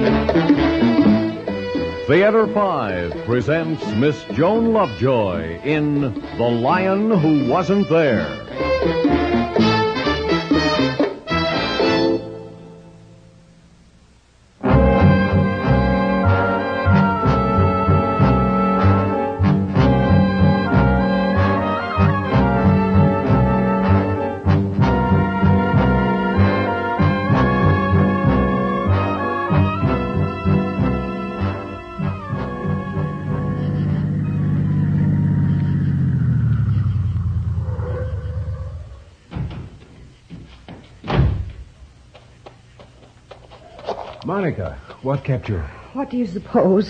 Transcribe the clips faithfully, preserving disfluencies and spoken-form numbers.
Theater five presents Miss Joan Lovejoy in The Lion Who Wasn't There. Monica, what kept you? What do you suppose?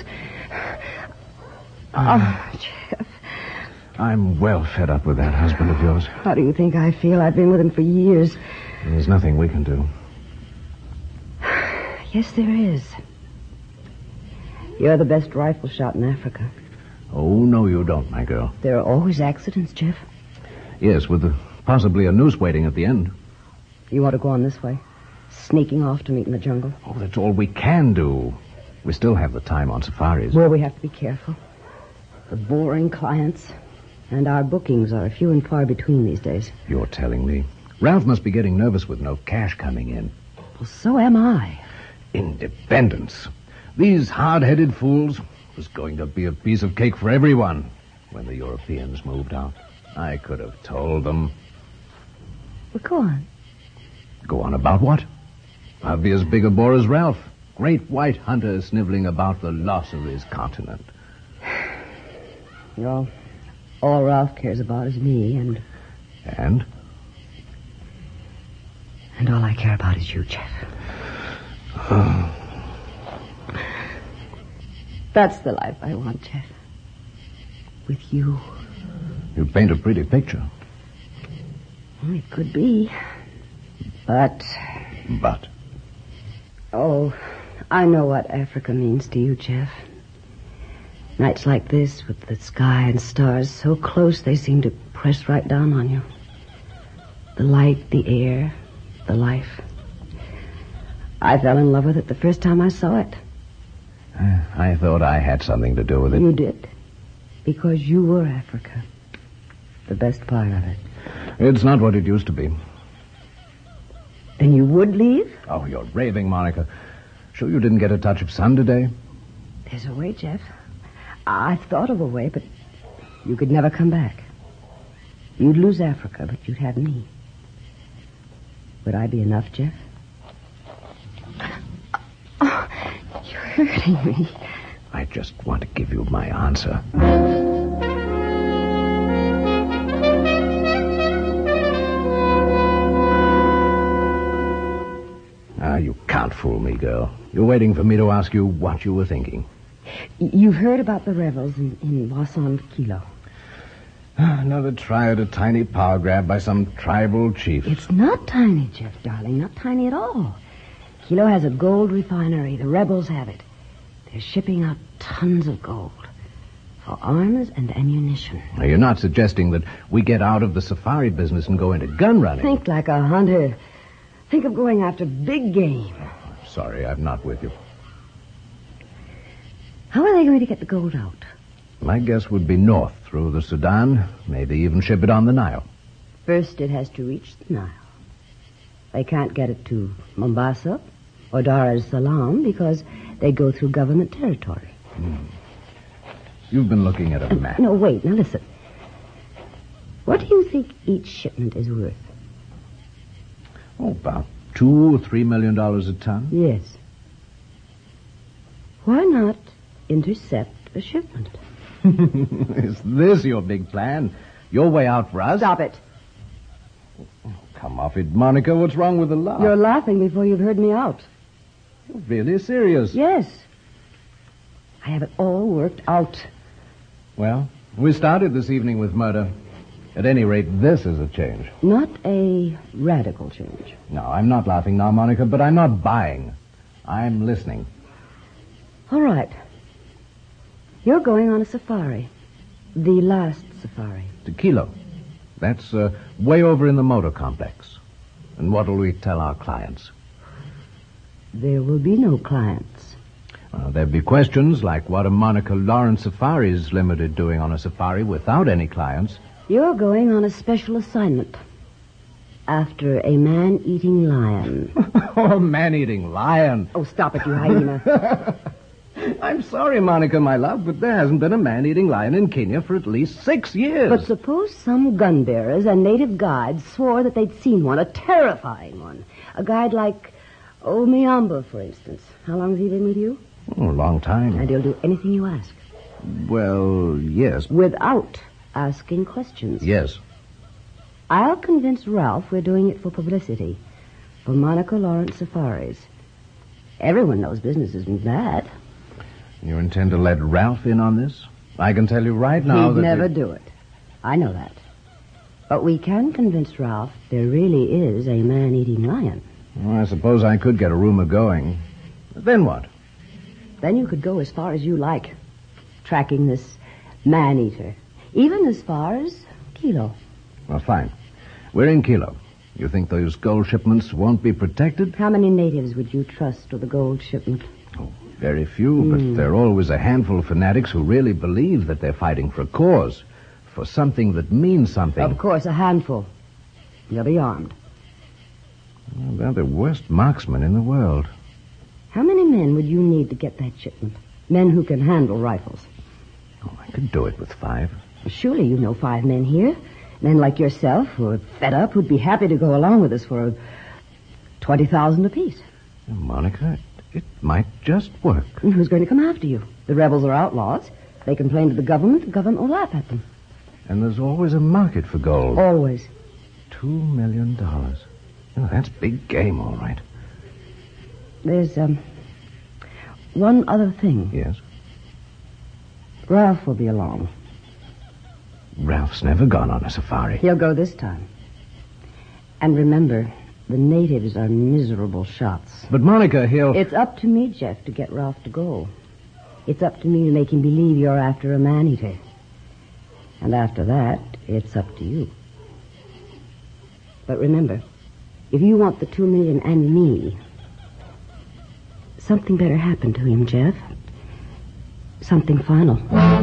Oh, Jeff. I'm well fed up with that husband of yours. How do you think I feel? I've been with him for years. There's nothing we can do. Yes, there is. You're the best rifle shot in Africa. Oh, no, you don't, my girl. There are always accidents, Jeff. Yes, with the, possibly a noose waiting at the end. You want to go on this way? Sneaking off to meet in the jungle? Oh, that's all we can do. We still have the time on safaris. Well, we have to be careful. The boring clients. And our bookings are few and far between these days. You're telling me. Ralph must be getting nervous with no cash coming in. Well, so am I. Independence. These hard-headed fools was going to be a piece of cake for everyone when the Europeans moved out. I could have told them. Well, go on. Go on about what? I'll be as big a bore as Ralph. Great white hunter sniveling about the loss of his continent. Well, all Ralph cares about is me, and... And? And all I care about is you, Jeff. That's the life I want, Jeff. With you. You paint a pretty picture. Well, it could be. But... But? Oh, I know what Africa means to you, Jeff. Nights like this, with the sky and stars so close they seem to press right down on you. The light, the air, the life. I fell in love with it the first time I saw it. I thought I had something to do with it. You did. Because you were Africa. The best part of it. It's not what it used to be. Then you would leave? Oh, you're raving, Monica. Sure you didn't get a touch of sun today? There's a way, Jeff. I've thought of a way, but you could never come back. You'd lose Africa, but you'd have me. Would I be enough, Jeff? Oh, you're hurting me. I just want to give you my answer. Ah, you can't fool me, girl. You're waiting for me to ask you what you were thinking. You've heard about the rebels in, in Wasson Kilo. Another try at a tiny power grab by some tribal chief. It's not tiny, Jeff, darling. Not tiny at all. Kilo has a gold refinery. The rebels have it. They're shipping out tons of gold for arms and ammunition. Now, you're not suggesting that we get out of the safari business and go into gun running? Think like a hunter. Think of going after big game. Sorry, I'm not with you. How are they going to get the gold out? My guess would be north through the Sudan. Maybe even ship it on the Nile. First, it has to reach the Nile. They can't get it to Mombasa or Dar es Salaam because they go through government territory. Hmm. You've been looking at a Uh, map. no, wait. Now, listen. What do you think each shipment is worth? Oh, about two or three million dollars a ton. Yes. Why not intercept a shipment? Is this your big plan? Your way out for us? Stop it. Come off it, Monica. What's wrong with the laugh? You're laughing before you've heard me out. You're really serious. Yes. I have it all worked out. Well, we started this evening with murder. At any rate, this is a change. Not a radical change. No, I'm not laughing now, Monica, but I'm not buying. I'm listening. All right. You're going on a safari. The last safari. To Kilo. That's uh, way over in the motor complex. And what'll we tell our clients? There will be no clients. Well, there'd be questions like what are Monica Lawrence Safaris Limited doing on a safari without any clients? You're going on a special assignment. After a man-eating lion. Oh, man-eating lion. Oh, stop it, you hyena. I'm sorry, Monica, my love, but there hasn't been a man-eating lion in Kenya for at least six years. But suppose some gun bearers and native guides swore that they'd seen one, a terrifying one. A guide like, oh, Miamba, for instance. How long has he been with you? Oh, a long time. And he'll do anything you ask. Well, yes. Without asking questions. Yes. I'll convince Ralph we're doing it for publicity. For Monica Lawrence Safaris. Everyone knows business isn't bad. You intend to let Ralph in on this? I can tell you right now He'd that... never it... do it. I know that. But we can convince Ralph there really is a man-eating lion. Well, I suppose I could get a rumor going. Then what? Then you could go as far as you like, tracking this man-eater. Even as far as Kilo. Well, fine. We're in Kilo. You think those gold shipments won't be protected? How many natives would you trust with a gold shipment? Oh, very few, Mm. but there are always a handful of fanatics who really believe that they're fighting for a cause, for something that means something. Of course, a handful. They'll be armed. Well, they're the worst marksmen in the world. How many men would you need to get that shipment? Men who can handle rifles. Oh, I could do it with five. Surely you know five men here. Men like yourself who are fed up who'd be happy to go along with us for twenty thousand apiece. Well, Monica, it might just work. And who's going to come after you? The rebels are outlaws. They complain to the government. The government will laugh at them. And there's always a market for gold. Always. Two million dollars. Oh, that's big game, all right. There's, um, one other thing. Yes? Ralph will be along. Ralph's never gone on a safari. He'll go this time. And remember, the natives are miserable shots. But, Monica, he'll... It's up to me, Jeff, to get Ralph to go. It's up to me to make him believe you're after a man-eater. And after that, it's up to you. But remember, if you want the two million and me, something better happen to him, Jeff. Something final.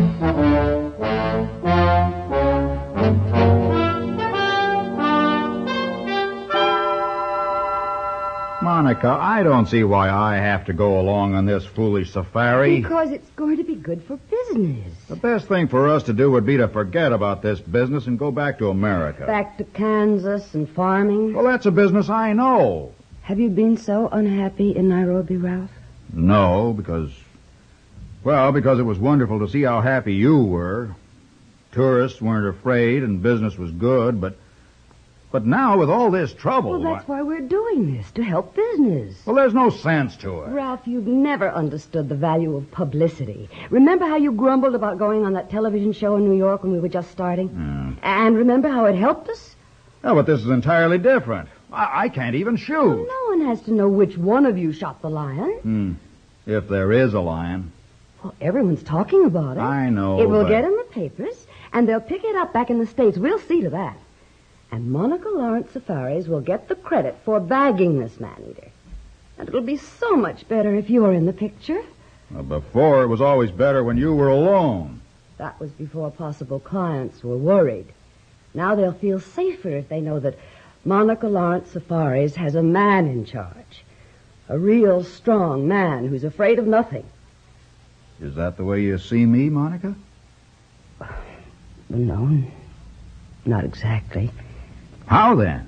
Monica, I don't see why I have to go along on this foolish safari. Because it's going to be good for business. The best thing for us to do would be to forget about this business and go back to America. Back to Kansas and farming. Well, that's a business I know. Have you been so unhappy in Nairobi, Ralph? No, because... Well, because it was wonderful to see how happy you were. Tourists weren't afraid and business was good, but... But now, with all this trouble... Well, that's why... why we're doing this, to help business. Well, there's no sense to it. Ralph, you've never understood the value of publicity. Remember how you grumbled about going on that television show in New York when we were just starting? Mm. And remember how it helped us? Yeah, but this is entirely different. I, I can't even shoot. Well, no one has to know which one of you shot the lion. Hmm. If there is a lion. Well, everyone's talking about it. I know, It will but- get in the papers, and they'll pick it up back in the States. We'll see to that. And Monica Lawrence Safaris will get the credit for bagging this man-eater. And it'll be so much better if you're in the picture. Well, before, it was always better when you were alone. That was before possible clients were worried. Now they'll feel safer if they know that Monica Lawrence Safaris has a man in charge. A real strong man who's afraid of nothing. Is that the way you see me, Monica? No, not exactly. How then?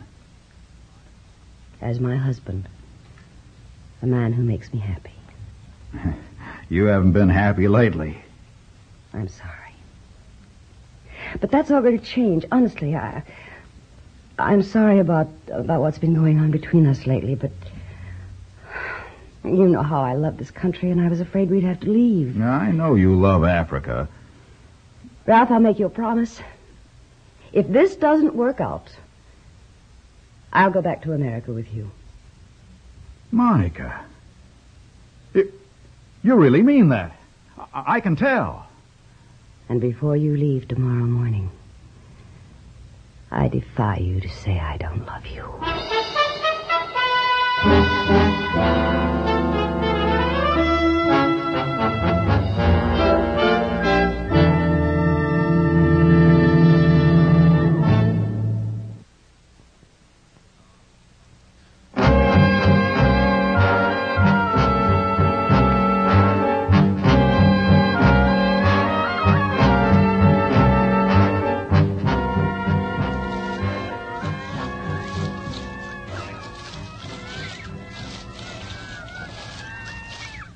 As my husband. A man who makes me happy. You haven't been happy lately. I'm sorry. But that's all going to change. Honestly, I... I'm sorry about about what's been going on between us lately, but... You know how I love this country, and I was afraid we'd have to leave. Now, I know you love Africa. Ralph, I'll make you a promise. If this doesn't work out, I'll go back to America with you. Monica. You, you really mean that? I, I can tell. And before you leave tomorrow morning, I defy you to say I don't love you.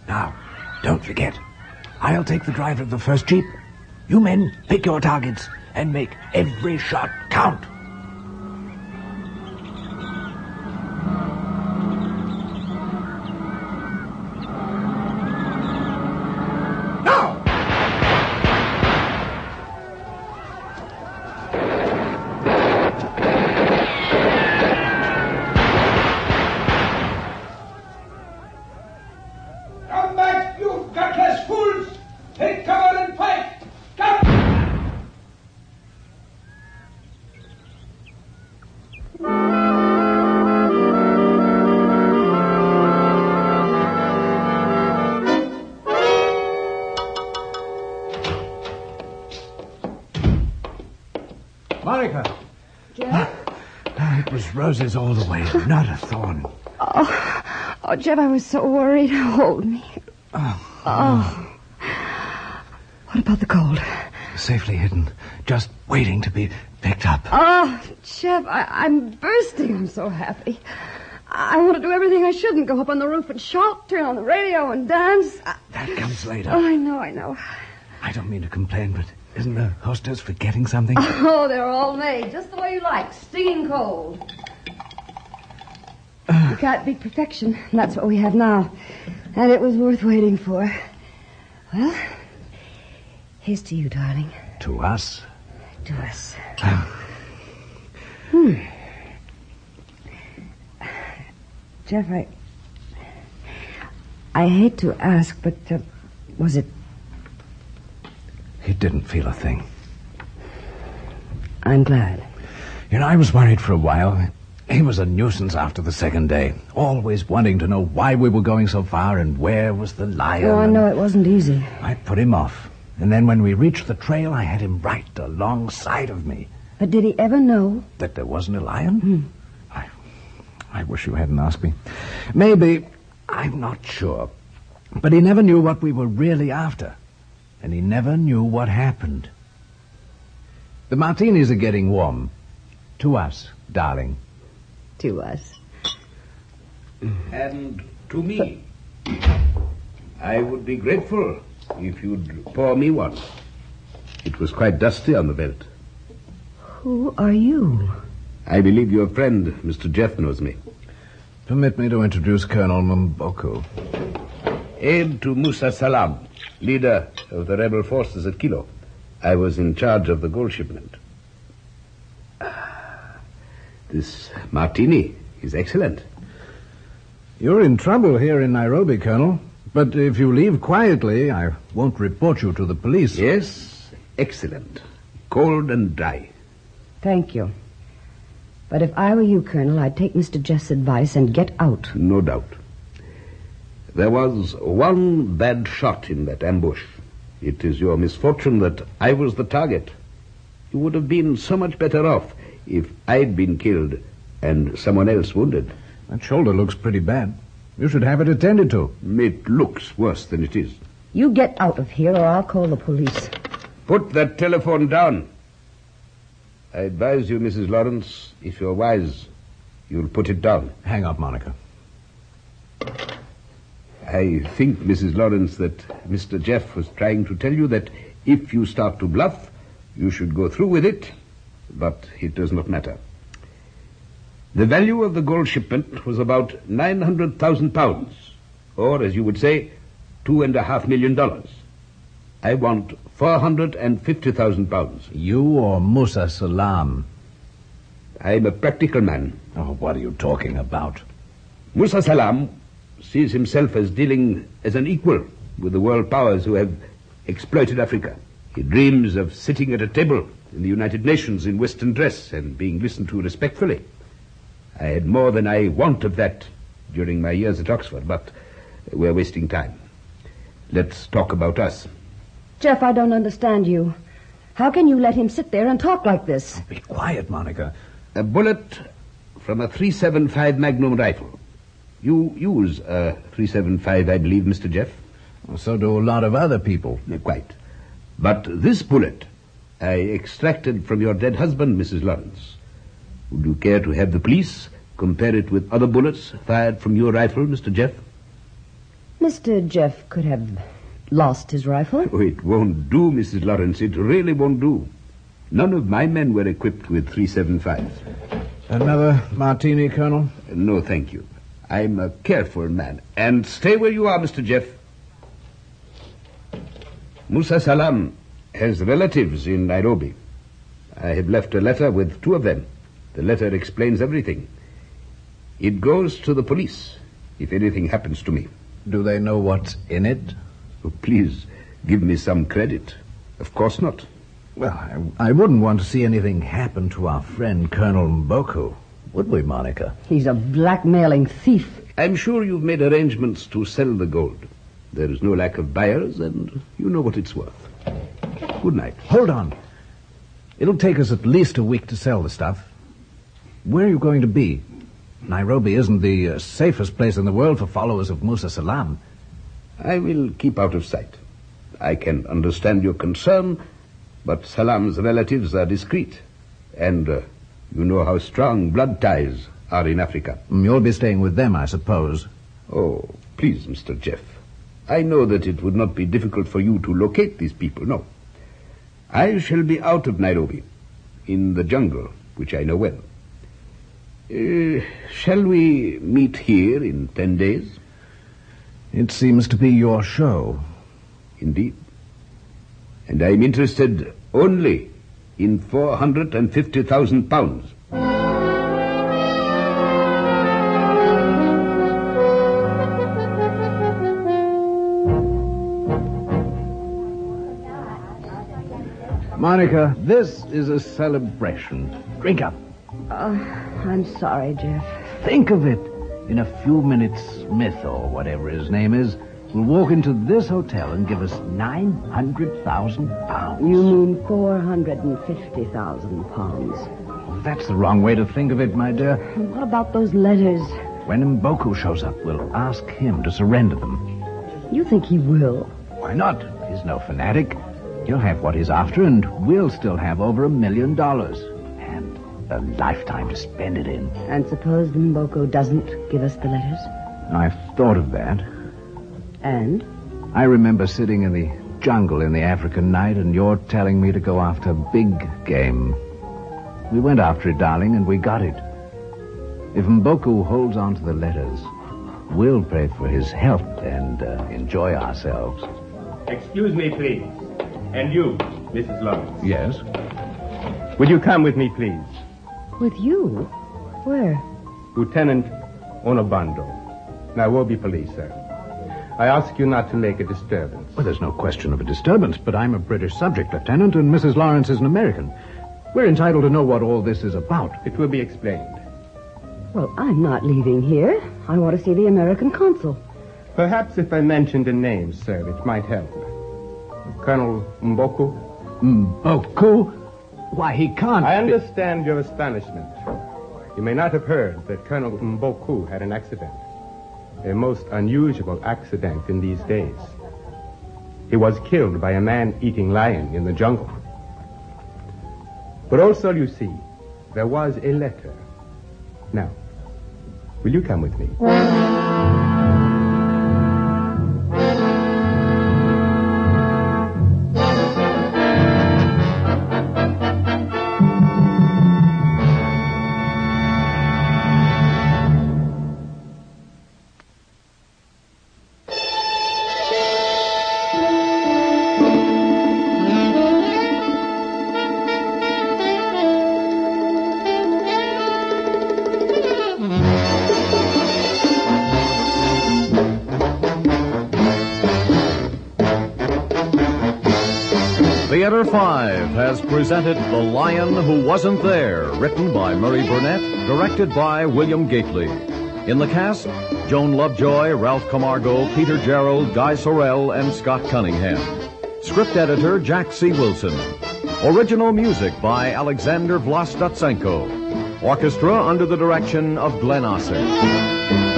Now, don't forget. I'll take the driver of the first jeep. You men, pick your targets and make every shot count. Monica! Jeff? Uh, it was roses all the way, not a thorn. Oh, oh, Jeff, I was so worried. Hold me. Oh. Oh. What about the cold? Safely hidden, just waiting to be picked up. Oh, Jeff, I, I'm bursting. I'm so happy. I want to do everything I shouldn't. Go up on the roof and shout, turn on the radio and dance. That comes later. Oh, I know, I know. I don't mean to complain, but isn't the hostess forgetting something? Oh, they're all made just the way you like, stinging cold. Uh, You can't beat perfection, and that's what we have now. And it was worth waiting for. Well, here's to you, darling. To us? To us. hmm. Jeff, I... I hate to ask, but uh, was it... He didn't feel a thing. I'm glad. You know, I was worried for a while. He was a nuisance after the second day, always wanting to know why we were going so far and where was the lion. Oh, I know it wasn't easy. I put him off. And then when we reached the trail, I had him right alongside of me. But did he ever know? That there wasn't a lion? Hmm. I, I wish you hadn't asked me. Maybe. I'm not sure. But he never knew what we were really after. And he never knew what happened. The martinis are getting warm. To us, darling. To us. And to me. I would be grateful if you'd pour me one. It was quite dusty on the veldt. Who are you? I believe your friend, Mister Jeff, knows me. Permit me to introduce Colonel Mboko. Aide to Musa Salam, leader of the rebel forces at Kilo. I was in charge of the gold shipment. This martini is excellent. You're in trouble here in Nairobi, Colonel. But if you leave quietly, I won't report you to the police. Yes, excellent. Cold and dry. Thank you. But if I were you, Colonel, I'd take Mister Jeff's advice and get out. No doubt. There was one bad shot in that ambush. It is your misfortune that I was the target. You would have been so much better off if I'd been killed and someone else wounded. That shoulder looks pretty bad. You should have it attended to. It looks worse than it is. You get out of here or I'll call the police. Put that telephone down. I advise you, Missus Lawrence, if you're wise, you'll put it down. Hang up, Monica. I think, Missus Lawrence, that Mister Jeff was trying to tell you that if you start to bluff, you should go through with it, but it does not matter. The value of the gold shipment was about nine hundred thousand pounds, or, as you would say, two and a half million dollars. I want four hundred fifty thousand pounds. You or Musa Salam? I'm a practical man. Oh, what are you talking about? Musa Salam sees himself as dealing as an equal with the world powers who have exploited Africa. He dreams of sitting at a table in the United Nations in Western dress and being listened to respectfully. I had more than I want of that during my years at Oxford, but we're wasting time. Let's talk about us. Jeff, I don't understand you. How can you let him sit there and talk like this? Be quiet, Monica. A bullet from a three seventy-five Magnum rifle. You use a three seventy-five, I believe, Mister Jeff? So do a lot of other people. Uh, Quite. But this bullet I extracted from your dead husband, Missus Lawrence. Would you care to have the police compare it with other bullets fired from your rifle, Mister Jeff? Mister Jeff could have lost his rifle. Oh, it won't do, Missus Lawrence. It really won't do. None of my men were equipped with three seventy-fives. Another martini, Colonel? No, thank you. I'm a careful man. And stay where you are, Mister Jeff. Musa Salam has relatives in Nairobi. I have left a letter with two of them. The letter explains everything. It goes to the police if anything happens to me. Do they know what's in it? Oh, please, give me some credit. Of course not. Well, I, I wouldn't want to see anything happen to our friend Colonel Mboku, would we, Monica? He's a blackmailing thief. I'm sure you've made arrangements to sell the gold. There is no lack of buyers, and you know what it's worth. Good night. Hold on. It'll take us at least a week to sell the stuff. Where are you going to be? Nairobi isn't the uh, safest place in the world for followers of Musa Salam. I will keep out of sight. I can understand your concern, but Salam's relatives are discreet. And uh, you know how strong blood ties are in Africa. You'll be staying with them, I suppose. Oh, please, Mister Jeff. I know that it would not be difficult for you to locate these people, no. I shall be out of Nairobi, in the jungle, which I know well. Uh, shall we meet here in ten days? It seems to be your show. Indeed. And I'm interested only in four hundred and fifty thousand pounds. Monica, this is a celebration. Drink up. Uh, I'm sorry, Jeff. Think of it. In a few minutes, Smith, or whatever his name is, will walk into this hotel and give us nine hundred thousand pounds. You mean four hundred fifty thousand pounds. Oh, that's the wrong way to think of it, my dear. And what about those letters? When Mboku shows up, we'll ask him to surrender them. You think he will? Why not? He's no fanatic. He'll have what he's after, and we'll still have over a million dollars. And a lifetime to spend it in. And suppose Mboku doesn't give us the letters? I've thought of that. And? I remember sitting in the jungle in the African night, and you're telling me to go after big game. We went after it, darling, and we got it. If Mboku holds on to the letters, we'll pray for his help and uh, enjoy ourselves. Excuse me, please. And you, Missus Lawrence. Yes? Will you come with me, please? With you? Where? Lieutenant Onobando, Nairobi Police, sir. I ask you not to make a disturbance. Well, there's no question of a disturbance, but I'm a British subject, Lieutenant, and Missus Lawrence is an American. We're entitled to know what all this is about. It will be explained. Well, I'm not leaving here. I want to see the American consul. Perhaps if I mentioned a name, sir, it might help. Colonel Mboku? Mboku? Why, he can't... I understand your astonishment. You may not have heard that Colonel Mboku had an accident. A most unusual accident in these days. He was killed by a man-eating lion in the jungle. But also, you see, there was a letter. Now, will you come with me? Theater five has presented The Lion Who Wasn't There, written by Murray Burnett, directed by William Gately. In the cast, Joan Lovejoy, Ralph Camargo, Peter Gerald, Guy Sorrell, and Scott Cunningham. Script editor, Jack C. Wilson. Original music by Alexander Vlastotsenko. Orchestra under the direction of Glenn Osser.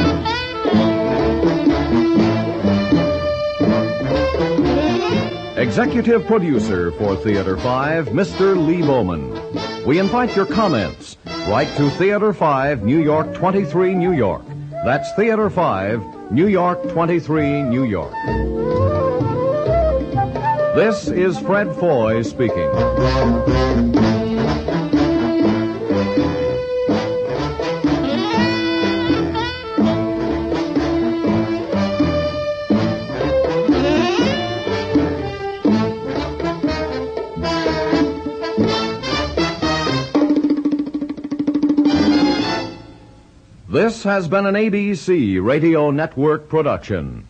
Executive producer for Theater five, Mister Lee Bowman. We invite your comments. Write to Theater five, New York twenty-three, New York. That's Theater five, New York twenty-three, New York. This is Fred Foy speaking. This has been an A B C Radio Network production.